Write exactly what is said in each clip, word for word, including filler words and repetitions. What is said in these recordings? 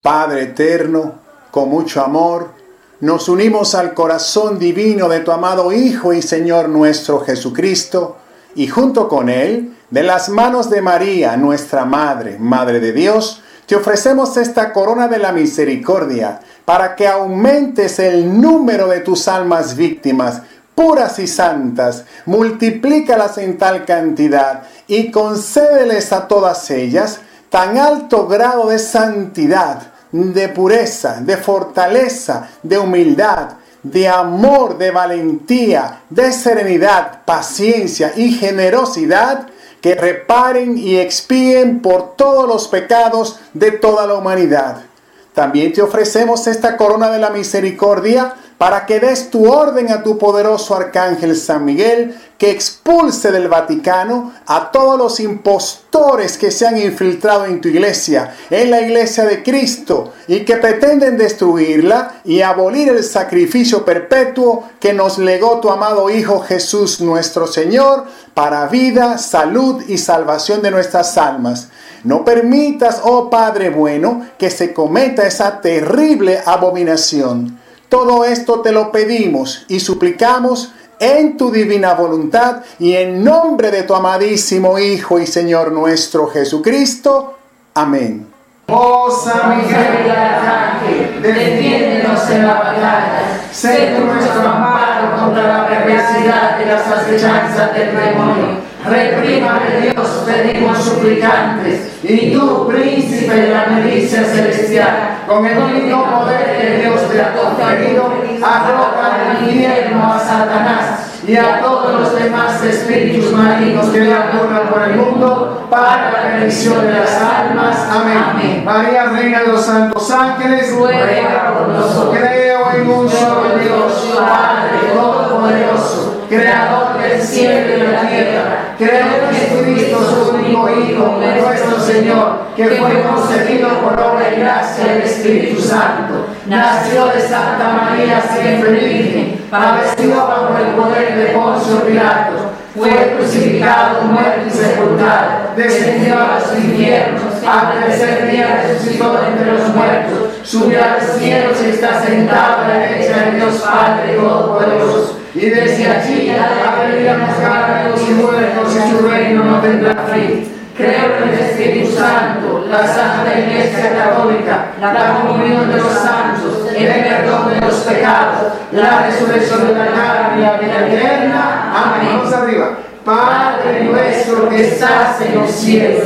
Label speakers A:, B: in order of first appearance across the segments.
A: Padre eterno, con mucho amor, nos unimos al corazón divino de tu amado Hijo y Señor nuestro Jesucristo, y junto con Él, de las manos de María, nuestra Madre, Madre de Dios, te ofrecemos esta corona de la misericordia, para que aumentes el número de tus almas víctimas, puras y santas, multiplícalas en tal cantidad, y concédeles a todas ellas tan alto grado de santidad, de pureza, de fortaleza, de humildad, de amor, de valentía, de serenidad, paciencia y generosidad, que reparen y expíen por todos los pecados de toda la humanidad. También te ofrecemos esta corona de la misericordia para que des tu orden a tu poderoso arcángel San Miguel, que expulse del Vaticano a todos los impostores que se han infiltrado en tu iglesia, en la iglesia de Cristo, y que pretenden destruirla y abolir el sacrificio perpetuo que nos legó tu amado Hijo Jesús nuestro Señor, para vida, salud y salvación de nuestras almas. No permitas, oh Padre bueno, que se cometa esa terrible abominación. Todo esto te lo pedimos y suplicamos en tu divina voluntad y en nombre de tu amadísimo Hijo y Señor nuestro Jesucristo. Amén.
B: Oh San Miguel Arcángel, defiéndenos en la batalla. Sé tú nuestro amparo contra la perversidad y las acechanzas del demonio. Reprímale, Dios, pedimos suplicantes, y tú, príncipe de la milicia celestial, con el único poder que Dios te ha conferido, arroja al infierno a Satanás y a todos los demás espíritus malignos que andan por el mundo, para la bendición de las almas. Amén. Amén. María, Reina de los Santos Ángeles, ruega por nosotros. Creo en un solo Dios, Padre Todopoderoso, Creador del cielo y de la tierra. Creo en Jesucristo, su único Hijo, nuestro Señor, que fue concebido por obra y gracia del Espíritu Santo. Nació de Santa María, siempre virgen, padeció bajo el poder de Poncio Pilato, fue crucificado, muerto y sepultado, descendió a los infiernos, al tercer día resucitó entre los muertos, subió a los cielos y está sentado a la derecha de Dios Padre Todopoderoso. Y desde allí ha venido a buscar a los muertos, y su reino no tendrá fin. Creo en el Espíritu Santo, la Santa Iglesia Católica, la comunión de los santos, el perdón de los pecados, la resurrección de la carne y la vida eterna. Amén. Vamos arriba. Padre nuestro que estás en los cielos,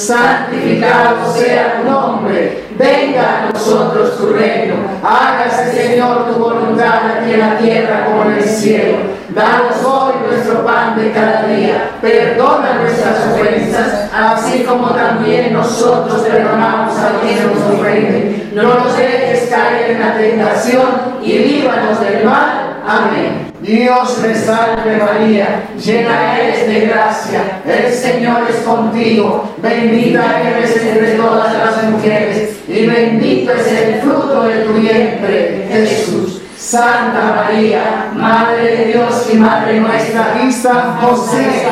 B: santificado sea tu nombre. Venga a nosotros tu reino. Hágase, Señor, tu voluntad aquí en la tierra como en el cielo. Danos hoy nuestro pan de cada día. Perdona nuestras ofensas, así como también nosotros perdonamos a quienes nos ofenden. No nos dejes caer en la tentación y líbranos del mal. Amén. Dios te salve María, llena eres de gracia, el Señor es contigo, bendita eres entre todas las mujeres, y bendito es el fruto de tu vientre, Jesús. Santa María, Madre de Dios y Madre nuestra, y San José,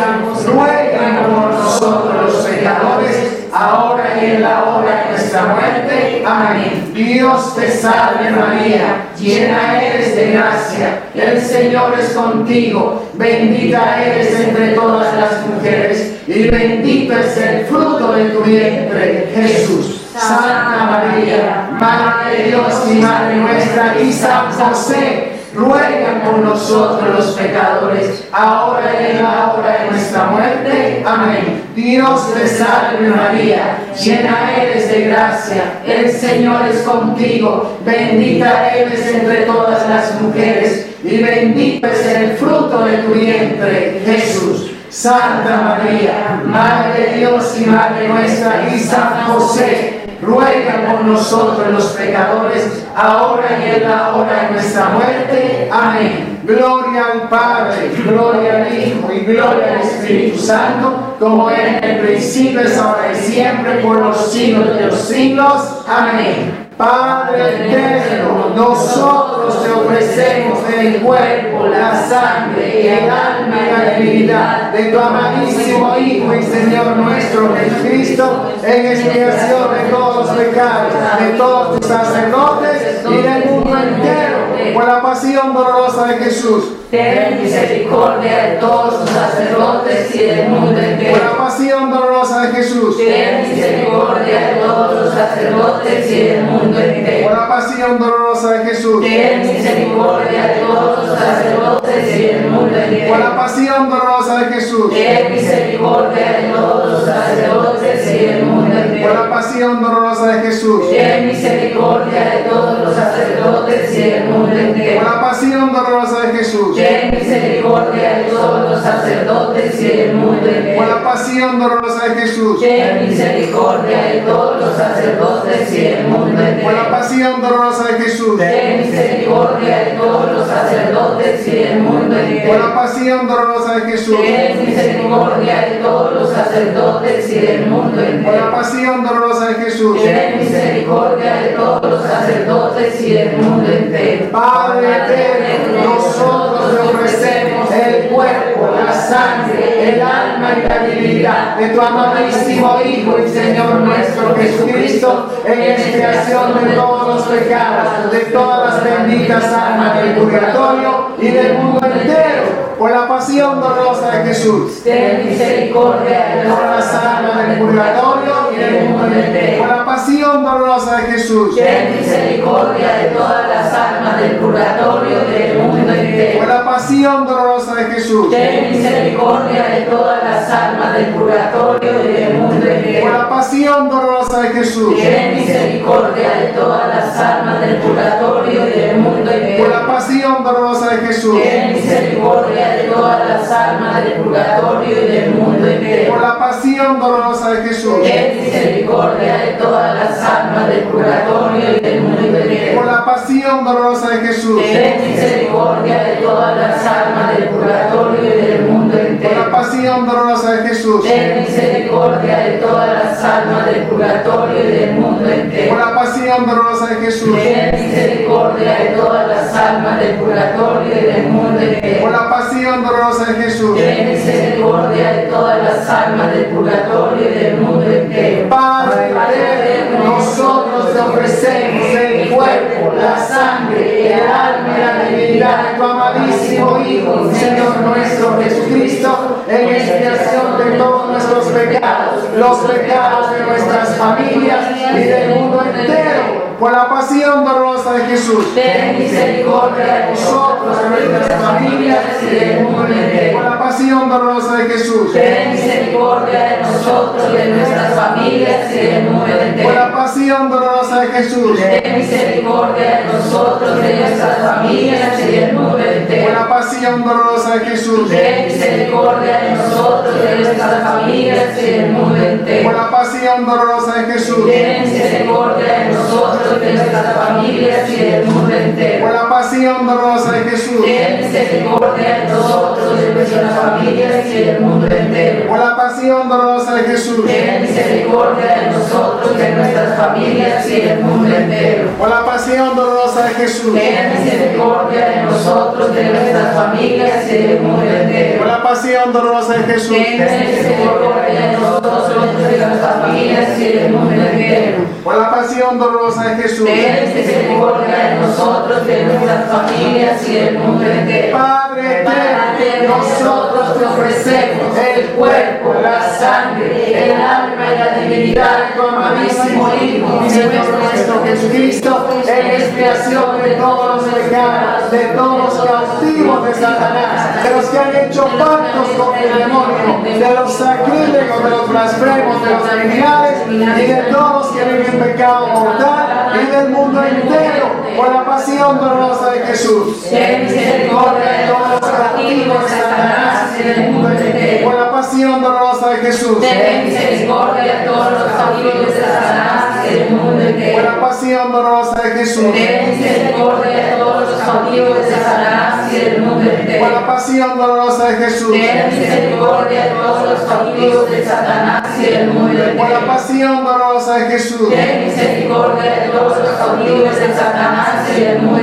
B: ruega por nosotros los pecadores, ahora y en la hora de nuestra muerte. Amén. Dios te salve María, llena eres de gracia, el Señor es contigo, bendita eres entre todas las mujeres, y bendito es el fruto de tu vientre, Jesús. Santa María, Madre de Dios y Madre nuestra, y San José, ruega por nosotros los pecadores, ahora y en la hora de nuestra muerte. Amén. Dios te salve María, llena eres de gracia, el Señor es contigo, bendita eres entre todas las mujeres, y bendito es el fruto de tu vientre, Jesús. Santa María, Madre de Dios y Madre nuestra, y San José, ruega por nosotros los pecadores, ahora y en la hora de nuestra muerte. Amén. Gloria al Padre, gloria al Hijo y gloria al Espíritu Santo, como era en el principio, es ahora y siempre, por los siglos de los siglos. Amén. Padre eterno, nosotros te ofrecemos el cuerpo, la sangre, el alma y la divinidad de tu amadísimo Hijo y Señor nuestro Jesucristo, en expiación de todos los pecados de todos tus sacerdotes y del mundo entero, por la pasión dolorosa de Jesús.
C: Ten misericordia de todos los sacerdotes y del mundo entero.
B: Por la pasión dolorosa de Jesús.
C: Ten misericordia de todos los sacerdotes y del mundo entero.
B: Por la pasión dolorosa de Jesús.
C: Ten misericordia de todos los sacerdotes y del mundo entero.
B: Por la pasión dolorosa de Jesús.
C: Ten misericordia de todos los sacerdotes y del mundo entero.
B: Por la pasión dolorosa de Jesús.
C: Ten misericordia de todos los sacerdotes y del mundo entero.
B: Por la pasión dolorosa de Jesús.
C: Ten misericordia de todos los sacerdotes y del mundo entero.
B: Por la pasión dolorosa de Jesús.
C: Ten misericordia de todos los sacerdotes y del mundo entero.
B: Por la pasión dolorosa de Jesús.
C: Ten misericordia de todos los sacerdotes y del mundo entero.
B: Por la pasión dolorosa de Jesús.
C: Ten misericordia de todos los sacerdotes y del mundo entero.
B: Por la pasión dolorosa de Jesús.
C: Ten misericordia de todos los sacerdotes y del mundo entero.
B: Padre eterno, nosotros te ofrecemos el cuerpo, la sangre, el alma y la divinidad de tu amadísimo Hijo y Señor nuestro Jesucristo, en expiación de todos los pecados de todas las benditas almas del purgatorio y del mundo entero, por la pasión dolorosa de Jesús.
C: Ten misericordia de
B: Por
C: todas
B: las almas del purgatorio y del mundo entero, por la pasión dolorosa de Jesús.
C: Ten misericordia de todas las almas del purgatorio y del mundo entero.
B: Por la pasión dolorosa de Jesús.
C: Ten misericordia de todas las almas del purgatorio y del mundo entero.
B: Por la pasión dolorosa de Jesús.
C: Ten misericordia de todas las almas del purgatorio y del mundo entero.
B: Por la pasión dolorosa de Jesús.
C: Ten misericordia de todas las almas del purgatorio y del mundo entero.
B: Por la pasión dolorosa de Jesús.
C: Ten misericordia de todas las almas del purgatorio y del mundo entero.
B: Por la pasión dolorosa de Jesús.
C: Ten misericordia de todas las almas del purgatorio y del mundo
B: Por la
C: entero.
B: pasión dolorosa de Jesús.
C: Ten misericordia de todas las almas del purgatorio y del mundo
B: Por
C: entero.
B: la pasión dolorosa de Jesús.
C: Ten misericordia de todas las almas del purgatorio y del mundo entero.
B: Por la pasión dolorosa de Jesús.
C: Ten misericordia de todas las almas del purgatorio y del mundo entero.
B: Padre eterno, nosotros te ofrecemos el cuerpo, la sangre, el alma y la divinidad de tu amadísimo Hijo y Señor nuestro Jesucristo, en expiación de todos nuestros pecados, los pecados de nuestras familias y del mundo entero, por la pasión dolorosa de Jesús.
C: Ten misericordia de nosotros, de nuestras familias y del mundo
B: Por
C: entero.
B: la pasión dolorosa de Jesús.
C: Ten misericordia de nosotros, de nuestras familias y del mundo
B: Por
C: entero.
B: la pasión dolorosa de Jesús.
C: Ten misericordia de nosotros, de nuestras familias y del mundo
B: Por
C: entero.
B: la pasión dolorosa de Jesús.
C: Ten misericordia de nosotros, de nuestras familias y del mundo
B: Por
C: entero.
B: la pasión dolorosa de Jesús.
C: Ten misericordia de nosotros, de nuestras familias y del mundo
B: Por
C: entero.
B: la pasión dolorosa de Jesús.
C: Ten misericordia de nosotros, de nuestras familias y del mundo entero.
B: Por la pasión dolorosa de Jesús.
C: Ten misericordia de nosotros, de nuestras familias y del mundo entero.
B: Por la pasión dolorosa de Jesús.
C: Ten misericordia de nosotros, de nuestras familias y del mundo
B: Por
C: entero.
B: la pasión dolorosa de Jesús.
C: Ten misericordia de nosotros, de nuestras familias y del mundo entero.
B: Por la pasión dolorosa de Jesús.
C: Ten misericordia de nosotros, de nuestras familias y del mundo entero.
B: Padre eterno, nosotros te ofrecemos el cuerpo, la sangre, el alma y la divinidad de tu amadísimo Hijo y Señor nuestro Jesucristo, en expiación de todos los pecados, de todos los cautivos de Satanás, de los que han hecho pactos con el demonio, de los sacrílegos, de los blasfemos, de los criminales y de todos los que viven pecado mortal y del mundo entero, por la pasión dolorosa de Jesús.
C: Ten misericordia de todos los cautivos de Satanás y del mundo entero.
B: Por la pasión dolorosa de Jesús.
C: Ten misericordia de todos los cautivos de Satanás y del mundo
B: Por
C: entero.
B: la pasión dolorosa de Jesús.
C: Ten misericordia de todos los cautivos de Satanás y del mundo
B: Por
C: entero.
B: la pasión dolorosa de Jesús.
C: Ten misericordia de todos los cautivos de Satanás y del mundo
B: Por la
C: entero.
B: pasión dolorosa de Jesús.
C: Ten misericordia de todos los cautivos de Satanás y del mundo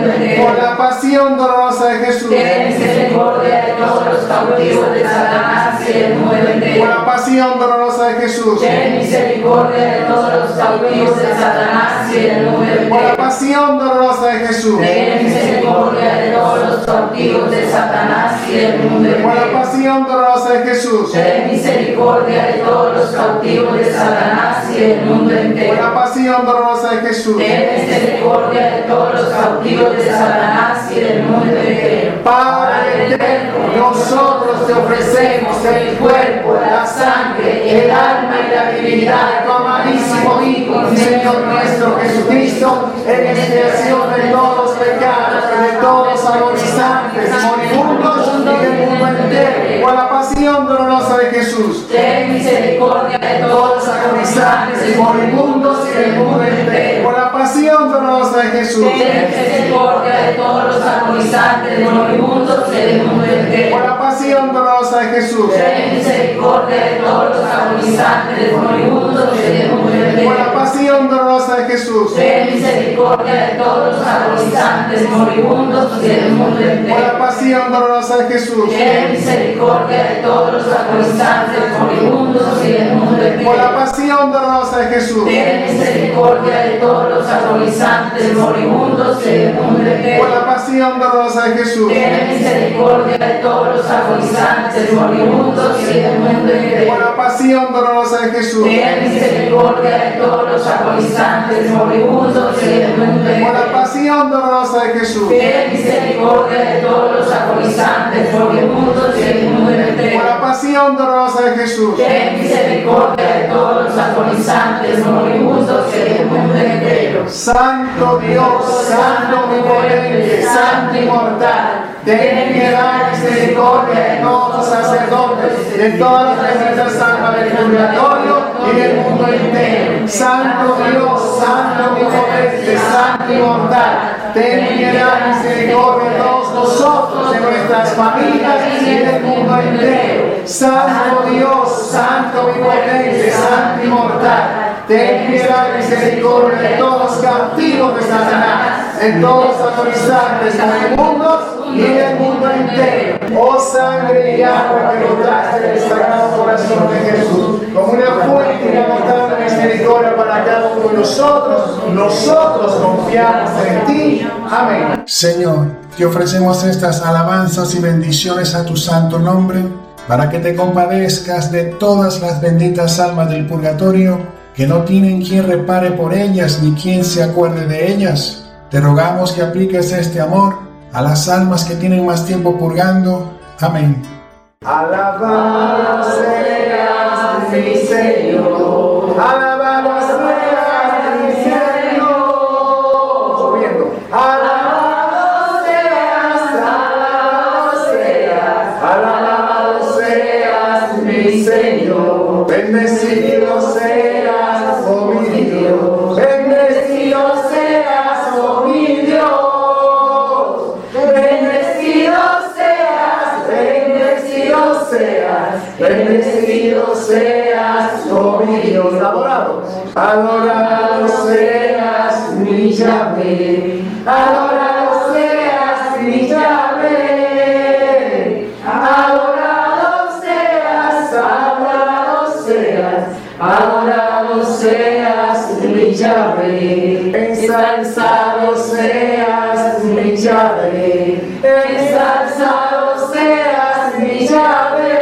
A: pasión dolorosa de Jesús.
C: Ten misericordia de todos los cautivos de Satanás y del mundo entero.
A: Por la pasión dolorosa de Jesús.
C: Ten misericordia de todos los cautivos de Satanás y del mundo entero.
A: Por la pasión dolorosa de Jesús.
C: Ten misericordia de todos los cautivos de Satanás y del mundo
A: Por la
C: entero.
A: pasión dolorosa de Jesús.
C: Ten misericordia de todos los cautivos de Satanás y del mundo
A: Por
C: entero.
A: la pasión dolorosa de Jesús.
C: Ten misericordia de todos los cautivos de Satanás y del mundo entero.
A: Padre eterno, nosotros te ofrecemos el cuerpo, la sangre, el alma y la divinidad de tu amadísimo Hijo y Señor nuestro Jesucristo, en expiación de todos los pecados y de todos los agonizantes, moribundos y del mundo entero, por la pasión dolorosa de Jesús.
C: Ten misericordia de todos los agonizantes y moribundos y del mundo entero.
A: Por la pasión dolorosa de Jesús.
C: Ten misericordia de todos los agonizantes y moribundos y del mundo entero.
A: Por la pasión dolorosa de Jesús.
C: Ten misericordia de todos los agonizantes y moribundos y del mundo
A: Por la
C: entero.
A: pasión dolorosa de Jesús.
C: Ten misericordia de todos los agonizantes y moribundos y del mundo
A: Por la
C: entero.
A: pasión dolorosa de Jesús.
C: Ten misericordia de todos los agonizantes y moribundos y del mundo
A: Por la
C: entero.
A: pasión dolorosa de Jesús.
C: Ten misericordia de todos los agonizantes y moribundos y del mundo
A: Por
C: entero.
A: la pasión dolorosa de Jesús.
C: Ten misericordia de todos los agonizantes y moribundos y del mundo
A: Por
C: entero.
A: la pasión dolorosa de Jesús.
C: Ten misericordia de todos los agonizantes y moribundos y del mundo
A: Por la
C: entero.
A: pasión dolorosa de Jesús.
C: Ten misericordia de todos los agonizantes, moribundos y del mundo
A: Por
C: entero.
A: la pasión dolorosa de Jesús.
C: Ten misericordia de todos los agonizantes, moribundos y del mundo entero.
A: Santo Dios, Santo omnipotente, Santo inmortal, ten piedad y misericordia de todos los sacerdotes, de todas las benditas almas del purgatorio y del mundo entero. Santo Dios, Santo omnipotente, Santo inmortal, ten piedad y misericordia de todos nosotros, de nuestras familias y del mundo entero. Santo Dios, Santo omnipotente, Santo inmortal, ten piedad y misericordia de todos los cautivos de Satanás, de todos los agonizantes moribundos y del mundo entero. Oh sangre y agua que brotaste del sagrado corazón de Jesús, como una fuente inagotable de misericordia para cada uno de nosotros, nosotros confiamos en ti. Amén. Señor, te ofrecemos estas alabanzas y bendiciones a tu santo nombre, para que te compadezcas de todas las benditas almas del purgatorio, que no tienen quien repare por ellas ni quien se acuerde de ellas. Te rogamos que apliques este amor a las almas que tienen más tiempo purgando. Amén. Alabado seas mi Señor. Alabado seas mi Señor. Subiendo. Alabado seas, alabado seas, alabado seas mi Señor. Bendecido seas, oh mi Dios. Bendecido seas, oh mi Dios. Bendecido seas, bendecido seas, bendecido seas, oh mi Dios. Adorado, adorado seas mi Yahvé, adorado seas mi Yahvé, adorado seas, adorado seas, adorado seas mi Yahvé, ensalzado seas mi Yahvé, ensalzado seas mi Yahvé,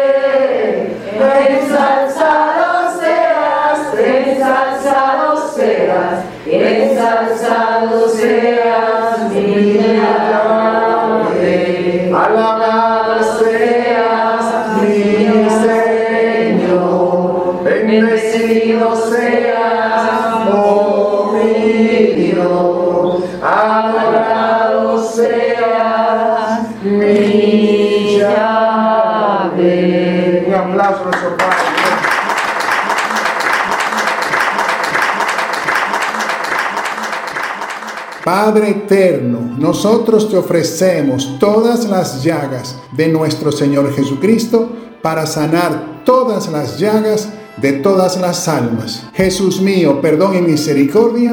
A: ensalzado seas, ensalzado seas, ensalzado seas mi Yahvé, alabado seas mi Señor, bendecido seas, oh mi Dios, adorado seas mi Yahvé. Un aplauso a nuestro Padre. Padre eterno, nosotros te ofrecemos todas las llagas de nuestro Señor Jesucristo para sanar todas las llagas de todas las almas. Jesús mío, perdón y misericordia,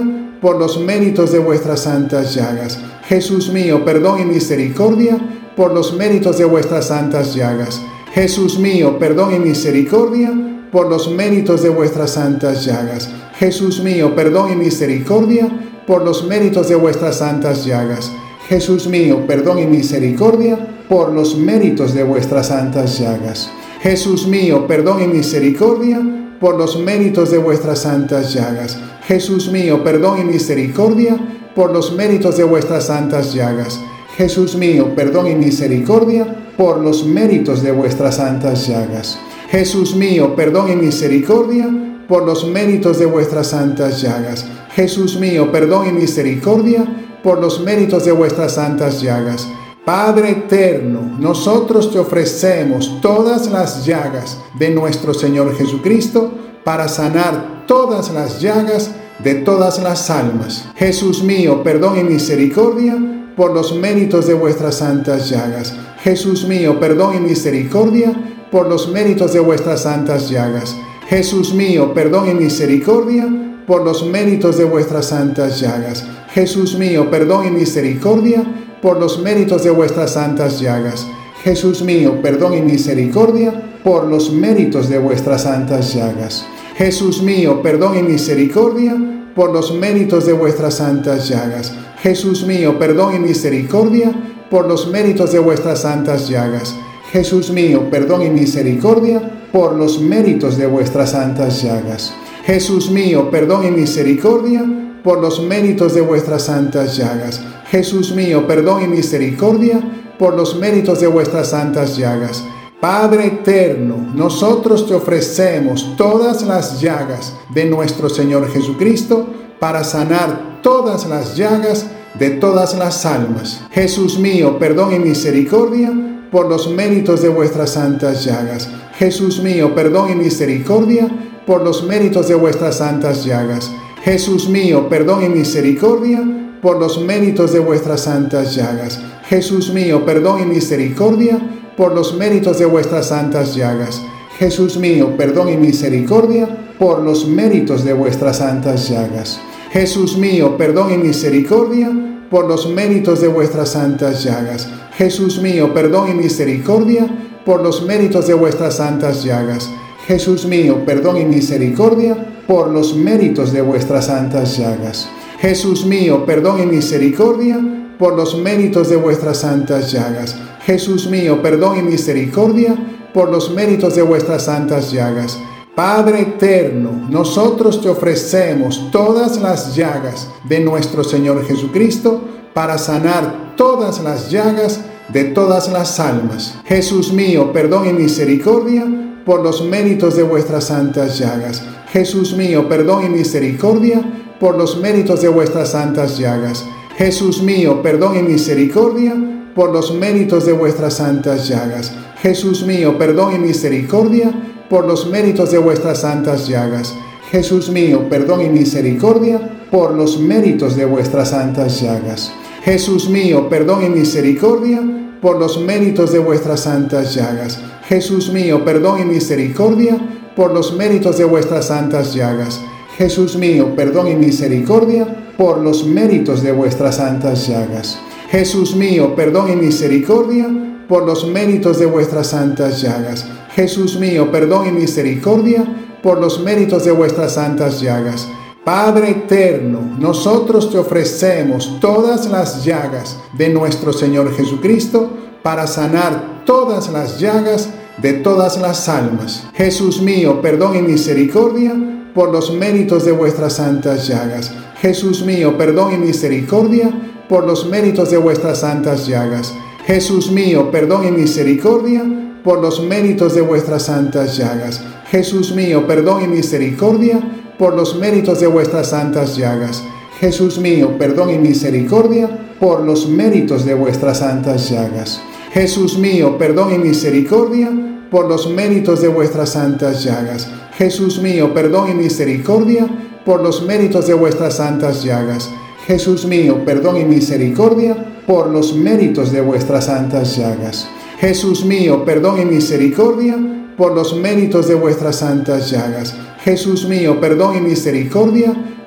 A: por los méritos de vuestras santas llagas. Jesús mío, perdón y misericordia, por los méritos de vuestras santas llagas. Jesús mío, perdón y misericordia, por los méritos de vuestras santas llagas. Jesús mío, perdón y misericordia, por los méritos de vuestras santas llagas. Jesús mío, perdón y misericordia, por los méritos de vuestras santas llagas. Jesús mío, perdón y misericordia, por los méritos de vuestras santas llagas. Jesús mío, perdón y misericordia, por los méritos de vuestras santas llagas. Jesús mío, perdón y misericordia, por los méritos de vuestras santas llagas. Jesús mío, perdón y misericordia, por los méritos de vuestras santas llagas. Jesús mío, perdón y misericordia, por los méritos de vuestras santas llagas. Padre eterno, nosotros te ofrecemos todas las llagas de nuestro Señor Jesucristo para sanar todas las llagas de todas las almas. Jesús mío, perdón y misericordia, por los méritos de vuestras santas llagas. Jesús mío, perdón y misericordia, por los méritos de vuestras santas llagas. Jesús mío, perdón y misericordia, por los méritos de vuestras santas llagas. Jesús mío, perdón y misericordia, por los méritos de vuestras santas llagas. Jesús mío, perdón y misericordia, por los méritos de vuestras santas llagas. Jesús mío, perdón y misericordia, por los méritos de vuestras santas llagas. Jesús mío, perdón y misericordia, por los méritos de vuestras santas llagas. Jesús mío, perdón y misericordia, por los méritos de vuestras santas llagas. Jesús mío, perdón y misericordia, por los méritos de vuestras santas llagas. Jesús mío, perdón y misericordia, por los méritos de vuestras santas llagas. Padre eterno, nosotros te ofrecemos todas las llagas de nuestro Señor Jesucristo para sanar todas las llagas de todas las almas. Jesús mío, perdón y misericordia, por los méritos de vuestras santas llagas. Jesús mío, perdón y misericordia, por los méritos de vuestras santas llagas. Jesús mío, perdón y misericordia, por los méritos de vuestras santas llagas. Jesús mío, perdón y misericordia, por los méritos de vuestras santas llagas. Jesús mío, perdón y misericordia, por los méritos de vuestras santas llagas. Jesús mío, perdón y misericordia, por los méritos de vuestras santas llagas. Jesús mío, perdón y misericordia, por los méritos de vuestras santas llagas. Jesús mío, perdón y misericordia, por los méritos de vuestras santas llagas. Jesús mío, perdón y misericordia, por los méritos de vuestras santas llagas. Jesús mío, perdón y misericordia, por los méritos de vuestras santas llagas. Padre eterno, nosotros te ofrecemos todas las llagas de nuestro Señor Jesucristo para sanar todas las llagas de todas las almas. Jesús mío, perdón y misericordia, por los méritos de vuestras santas llagas. Jesús mío, perdón y misericordia, por los méritos de vuestras santas llagas. Jesús mío, perdón y misericordia, por los méritos de vuestras santas llagas. Jesús mío, perdón y misericordia, por los méritos de vuestras santas llagas. Jesús mío, perdón y misericordia, por los méritos de vuestras santas llagas. Jesús mío, perdón y misericordia, por los méritos de vuestras santas llagas. Jesús mío, perdón y misericordia, por los méritos de vuestras santas llagas. Jesús mío, perdón y misericordia, por los méritos de vuestras santas llagas. Jesús mío, perdón y misericordia, por los méritos de vuestras santas llagas. Jesús mío, perdón y misericordia, por los méritos de vuestras santas llagas. Padre eterno, nosotros te ofrecemos todas las llagas de nuestro Señor Jesucristo para sanar todas las llagas de todas las almas. Jesús mío, perdón y misericordia, por los méritos de vuestras santas llagas. Jesús mío, perdón y misericordia, por los méritos de vuestras santas llagas. Jesús mío, perdón y misericordia, por los méritos de vuestras santas llagas. Jesús mío, perdón y misericordia, por los méritos de vuestras santas llagas. Jesús mío, perdón y misericordia, por los méritos de vuestras santas llagas. Jesús mío, perdón y misericordia, por los méritos de vuestras santas llagas. Jesús mío, perdón y misericordia, por los méritos de vuestras santas llagas. Jesús mío, perdón y misericordia, por los méritos de vuestras santas llagas. Jesús mío, perdón y misericordia, por los méritos de vuestras santas llagas. Jesús mío, perdón y misericordia,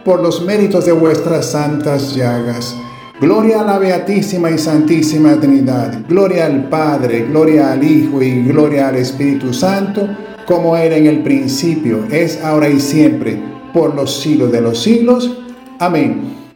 A: por los méritos de vuestras santas llagas. Gloria a la Beatísima y Santísima Trinidad, gloria al Padre, gloria al Hijo y gloria al Espíritu Santo, como era en el principio, es ahora y siempre, por los siglos de los siglos. Amén.